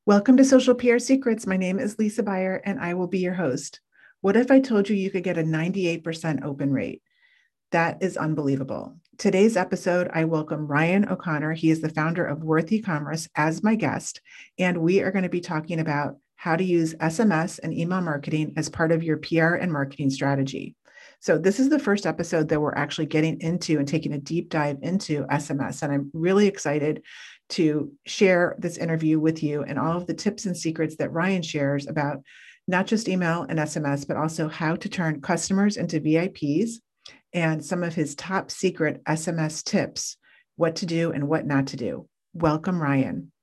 Welcome to Social PR Secrets. My name is Lisa Beyer, and I will be your host. What if I told you you could get a 98% open rate? That is unbelievable. Today's episode, I welcome Ryan O'Connor. He is the founder of Worth E-commerce as my guest, and we are going to be talking about how to use SMS and email marketing as part of your PR and marketing strategy. So this is the first episode that we're actually getting into and taking a deep dive into SMS, and I'm really excited to share this interview with you and all of the tips and secrets that Ryan shares about not just email and SMS, but also how to turn customers into VIPs and some of his top secret SMS tips, what to do and what not to do. Welcome, Ryan.